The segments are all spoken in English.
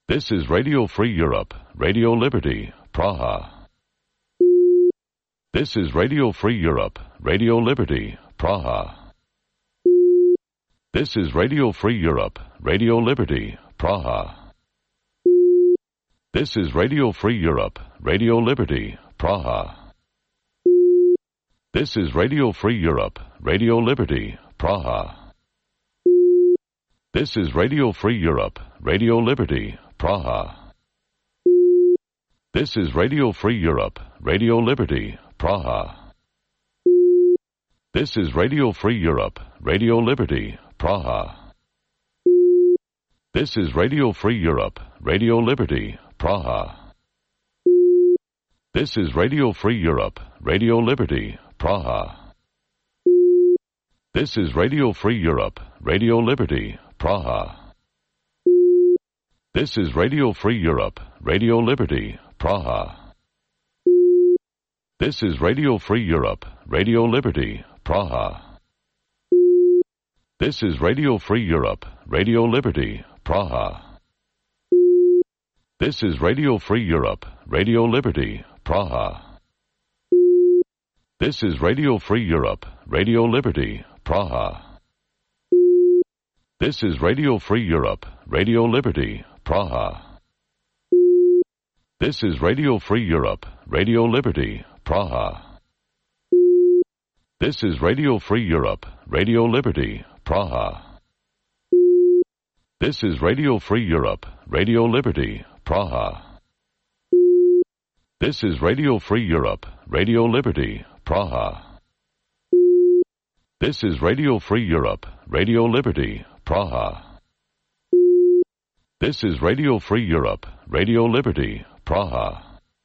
This is Radio Free Europe, Radio Liberty, Praha. This is Radio Free Europe, Radio Liberty, Praha. This is Radio Free Europe, Radio Liberty, Praha. This is Radio Free Europe, Radio Liberty, Praha. This is Radio Free Europe, Radio Liberty, Praha. This is Radio Free Europe, Radio Liberty, Praha. This is Radio Free Europe, Radio Liberty, Praha. This is Radio Free Europe, Radio Liberty, Praha. This is Radio Free Europe, Radio Liberty, Praha. This is Radio Free Europe, Radio Liberty, Praha. This is Radio Free Europe, Radio Liberty, Praha. This is Radio Free Europe, Radio Liberty, Praha. This is Radio Free Europe, Radio Liberty, Praha. This is Radio Free Europe, Radio Liberty, Praha. This is Radio Free Europe, Radio Liberty, Praha. This is Radio Free Europe, Radio Liberty, Praha. This is Radio Free Europe, Radio Liberty, Praha. This is Radio Free Europe, Radio Liberty, Praha. This is Radio Free Europe, Radio Liberty, Praha. This is Radio Free Europe, Radio Liberty, Praha. This is Radio Free Europe, Radio Liberty, Praha. This is Radio Free Europe, Radio Liberty, Praha. This is Radio Free Europe, Radio Liberty, Praha.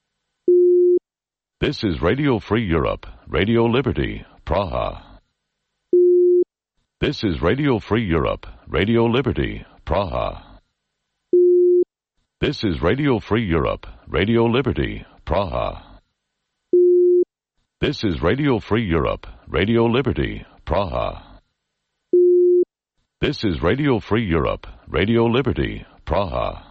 This is Radio Free Europe, Radio Liberty, Praha. This is Radio Free Europe, Radio Liberty, Praha. This is Radio Free Europe, Radio Liberty, Praha. This is Radio Free Europe, Radio Liberty, Praha. This is Radio Free Europe, Radio Liberty, Praha.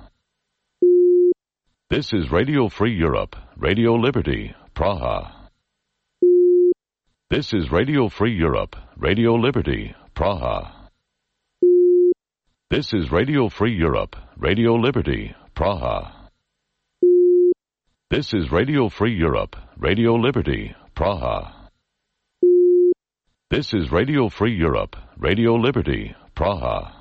This is Radio Free Europe, Radio Liberty, Praha. This is Radio Free Europe, Radio Liberty, Praha. This is Radio Free Europe, Radio Liberty, Praha. This is Radio Free Europe, Radio Liberty, Praha. This is Radio Free Europe, Radio Liberty, Praha.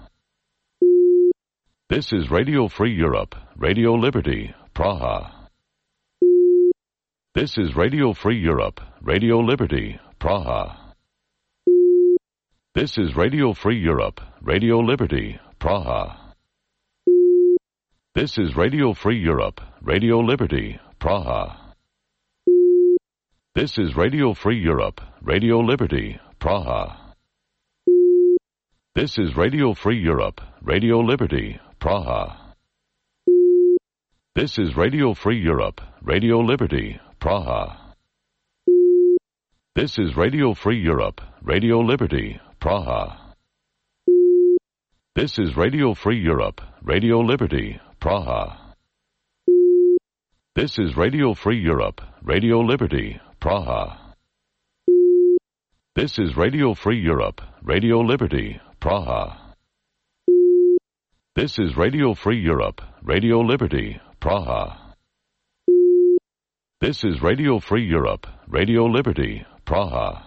This is Radio Free Europe, Radio Liberty, Praha. This is Radio Free Europe, Radio Liberty, Praha. This is Radio Free Europe, Radio Liberty, Praha. This is Radio Free Europe, Radio Liberty, Praha. This is Radio Free Europe, Radio Liberty, Praha. This is Radio Free Europe, Radio Liberty, Praha. This is Radio Free Europe, Radio Liberty, Praha. This is Radio Free Europe, Radio Liberty, Praha. This is Radio Free Europe, Radio Liberty, Praha. This is Radio Free Europe, Radio Liberty, Praha. This is Radio Free Europe, Radio Liberty, Praha. This is Radio Free Europe, Radio Liberty, Praha. This is Radio Free Europe, Radio Liberty, Praha.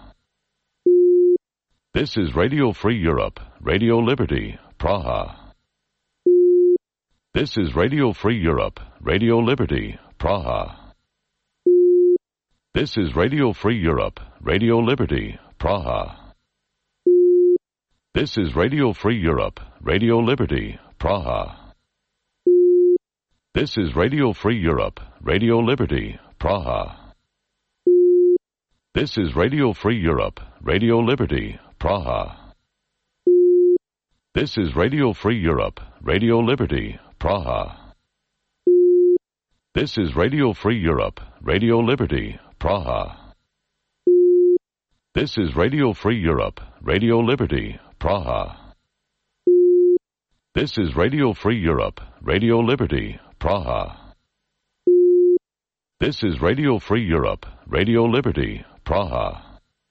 This is Radio Free Europe, Radio Liberty, Praha. This is Radio Free Europe, Radio Liberty, Praha. This is Radio Free Europe, Radio Liberty, Praha. This is Radio Free Europe, Radio Liberty, Praha. This is Radio Free Europe, Radio Liberty, Praha. This is Radio Free Europe, Radio Liberty, Praha. This is Radio Free Europe, Radio Liberty, Praha. This is Radio Free Europe, Radio Liberty, Praha. This is Radio Free Europe, Radio Liberty, Praha. This is Radio Free Europe, Radio Liberty, Praha. This is Radio Free Europe, Radio Liberty, Praha.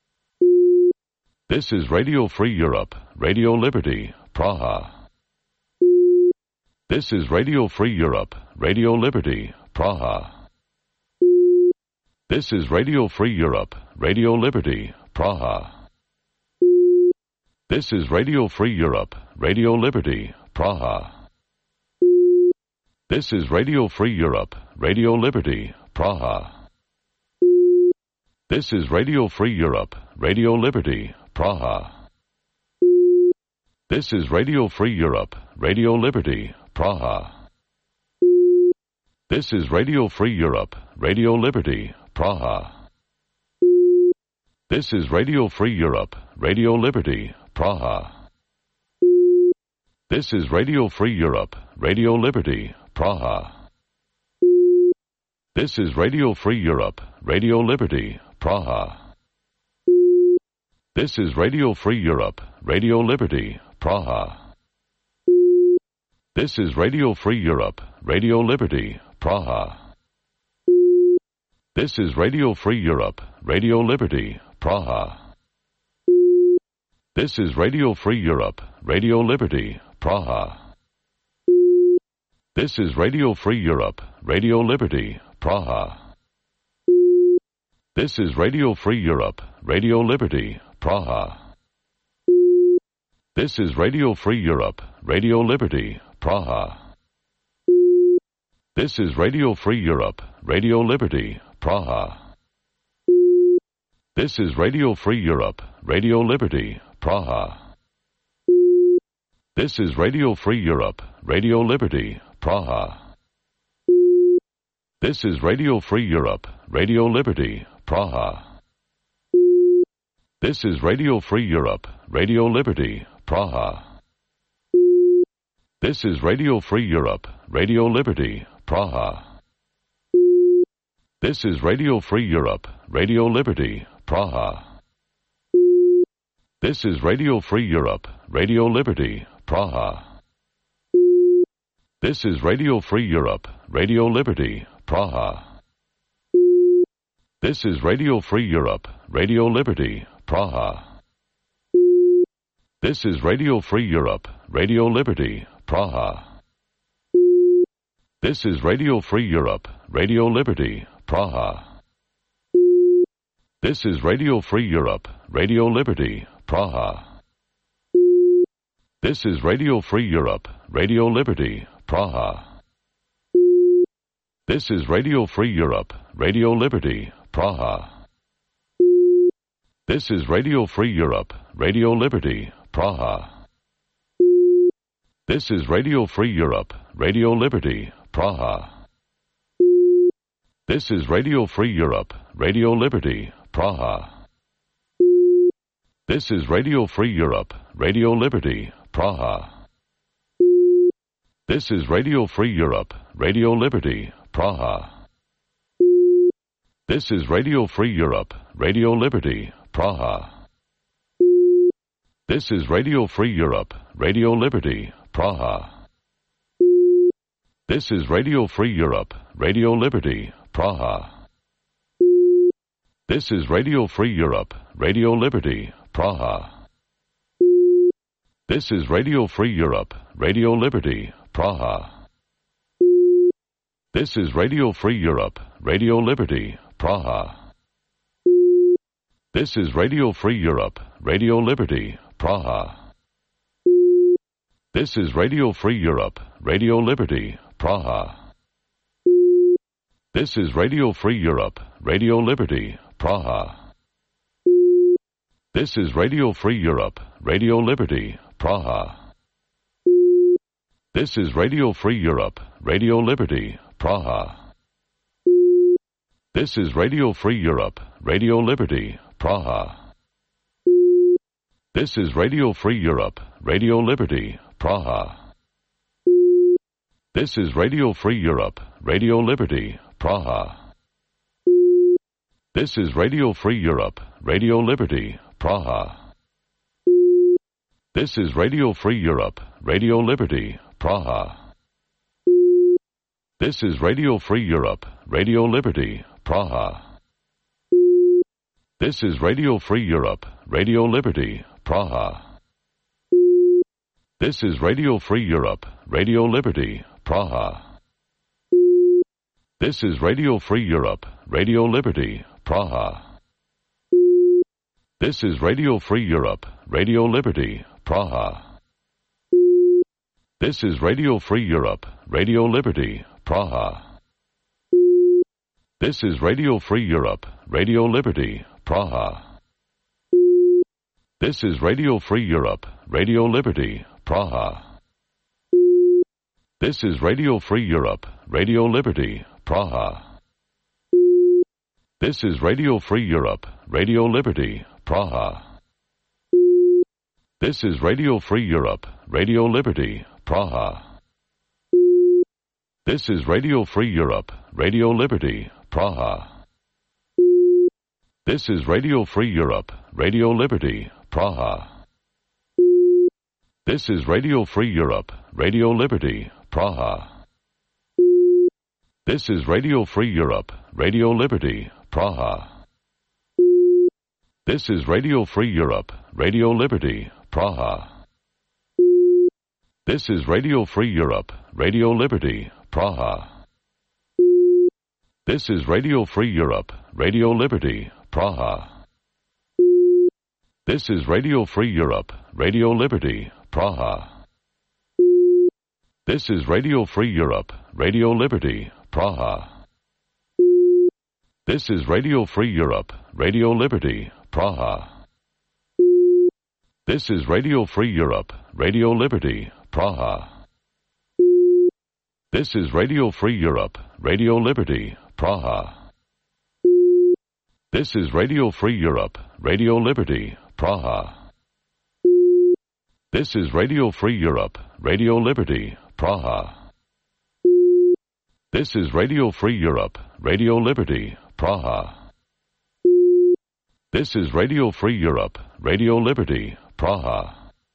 This is Radio Free Europe, Radio Liberty, Praha. This is Radio Free Europe, Radio Liberty, Praha. This is Radio Free Europe, Radio Liberty, Praha. This is Radio Free Europe, Radio Liberty, Praha. This is Radio Free Europe, Radio Liberty, Praha. This is Radio Free Europe, Radio Liberty, Praha. This is Radio Free Europe, Radio Liberty, Praha. This is Radio Free Europe, Radio Liberty, Praha. This is Radio Free Europe, Radio Liberty, Praha. This is Radio Free Europe, Radio Liberty, Praha. This is Radio Free Europe, Radio Liberty, Praha. This is Radio Free Europe, Radio Liberty, Praha. This is Radio Free Europe, Radio Liberty, Praha. This is Radio Free Europe, Radio Liberty, Praha. This is Radio Free Europe, Radio Liberty, Praha. This is Radio Free Europe, Radio Liberty, Praha. This is Radio Free Europe, Radio Liberty, Praha. This is Radio Free Europe, Radio Liberty, Praha. This is Radio Free Europe, Radio Liberty, Praha. This is Radio Free Europe, Radio Liberty, Praha. This is Radio Free Europe, Radio Liberty, Praha. This is Radio Free Europe, Radio Liberty, Praha. This is Radio Free Europe, Radio Liberty, Praha. This is Radio Free Europe, Radio Liberty, Praha. This is Radio Free Europe, Radio Liberty, Praha. This is Radio Free Europe, Radio Liberty, Praha. This is Radio Free Europe, Radio Liberty, Praha. This is Radio Free Europe, Radio Liberty, Praha. This is Radio Free Europe, Radio Liberty, Praha. This is Radio Free Europe, Radio Liberty, Praha. This is Radio Free Europe, Radio Liberty, Praha. This is Radio Free Europe, Radio Liberty, Praha. This is Radio Free Europe, Radio Liberty, Praha. This is Radio Free Europe, Radio Liberty, Praha. This is Radio Free Europe, Radio Liberty, Praha. This is Radio Free Europe, Radio Liberty, Praha. This is Radio Free Europe, Radio Liberty, Praha. This is Radio Free Europe, Radio Liberty, Praha. This is Radio Free Europe, Radio Liberty, Praha. This is Radio Free Europe, Radio Liberty, Praha. This is Radio Free Europe, Radio Liberty, Praha. This is Radio Free Europe, Radio Liberty, Praha. This is Radio Free Europe, Radio Liberty, Praha. This is Radio Free Europe, Radio Liberty, Praha. This is Radio Free Europe, Radio Liberty, Praha. This is Radio Free Europe, Radio Liberty, Praha. This is Radio Free Europe, Radio Liberty, Praha. This is Radio Free Europe, Radio Liberty, Praha. This is Radio Free Europe, Radio Liberty, Praha. This is Radio Free Europe, Radio Liberty, Praha. This is Radio Free Europe, Radio Liberty, Praha. This is Radio Free Europe, Radio Liberty, Praha. This is Radio Free Europe, Radio Liberty, Praha. This is Radio Free Europe, Radio Liberty, Praha. This is Radio Free Europe, Radio Liberty, Praha. This is Radio Free Europe, Radio Liberty, Praha. This is Radio Free Europe, Radio Liberty, Praha. This is Radio Free Europe, Radio Liberty, Praha. This is Radio Free Europe, Radio Liberty, Praha. This is Radio Free Europe, Radio Liberty, Praha. This is Radio Free Europe, Radio Liberty, Praha. This is Radio Free Europe, Radio Liberty, Praha. This is Radio Free Europe, Radio Liberty, Praha. This is Radio Free Europe, Radio Liberty, Praha. This is Radio Free Europe, Radio Liberty, Praha. This is Radio Free Europe, Radio Liberty, Praha. This is Radio Free Europe, Radio Liberty, Praha. This is Radio Free Europe, Radio Liberty, Praha. This is Radio Free Europe, Radio Liberty, Praha. This is Radio Free Europe, Radio Liberty, Praha. This is Radio Free Europe, Radio Liberty, Praha. This is Radio Free Europe, Radio Liberty, Praha. This is Radio Free Europe, Radio Liberty, Praha. This is Radio Free Europe, Radio Liberty, Praha. This is Radio Free Europe, Radio Liberty, Praha. This is Radio Free Europe, Radio Liberty, Praha. This is Radio Free Europe, Radio Liberty, Praha. This is Radio Free Europe, Radio Liberty, Praha. This is Radio Free Europe, Radio Liberty, Praha. This is Radio Free Europe, Radio Liberty, Praha. This is Radio Free Europe, Radio Liberty, Praha.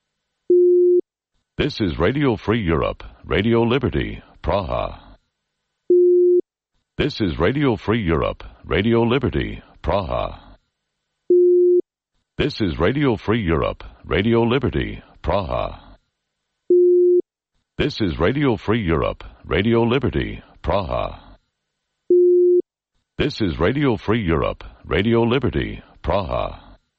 This is Radio Free Europe, Radio Liberty, Praha. This is Radio Free Europe, Radio Liberty, Praha. This is Radio Free Europe, Radio Liberty, Praha. This is Radio Free Europe, Radio Liberty, Praha. This is Radio Free Europe, Radio Liberty, Praha.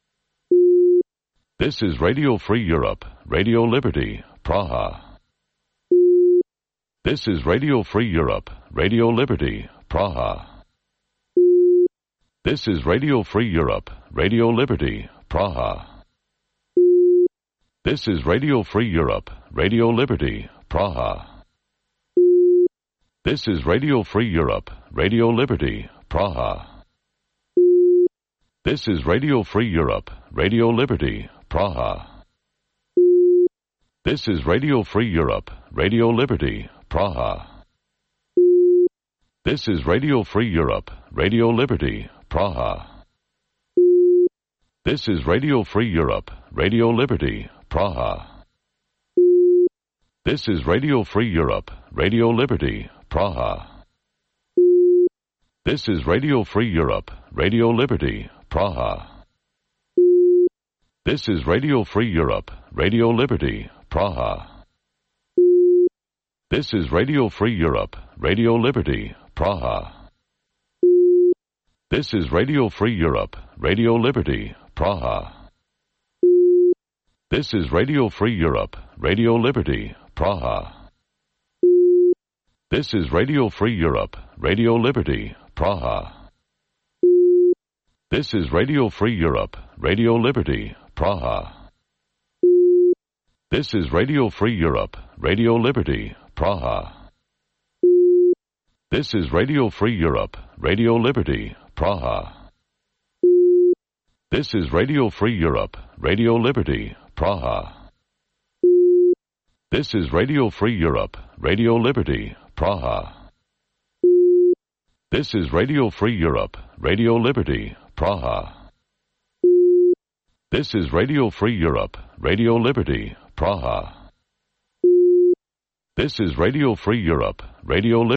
This is Radio Free Europe, Radio Liberty, Praha. This is Radio Free Europe, Radio Liberty, Praha. This is Radio Free Europe, Radio Liberty, Praha. This is Radio Free Europe, Radio Liberty, Praha. This is Radio Free Europe, Radio Liberty, Praha. This is Radio Free Europe, Radio Liberty, Praha. This is Radio Free Europe, Radio Liberty, Praha. This is Radio Free Europe, Radio Liberty, Praha. This is Radio Free Europe, Radio Liberty, Praha. This is Radio Free Europe, Radio Liberty, Praha. This is Radio Free Europe, Radio Liberty, Praha. This is Radio Free Europe, Radio Liberty, Praha. This is Radio Free Europe, Radio Liberty, Praha. This is Radio Free Europe, Radio Liberty, Praha. This is Radio Free Europe, Radio Liberty, Praha. This is Radio Free Europe, Radio Liberty, Praha. This is Radio Free Europe, Radio Liberty, Praha. This is Radio Free Europe, Radio Liberty, Praha. This is Radio Free Europe, Radio Liberty, Praha. This is Radio Free Europe, Radio Liberty, Praha. This is Radio Free Europe, Radio Liberty, Praha. This is Radio Free Europe, Radio Liberty, Praha. This is Radio Free Europe, Radio Liberty, Praha. This is Radio Free Europe, Radio Liberty.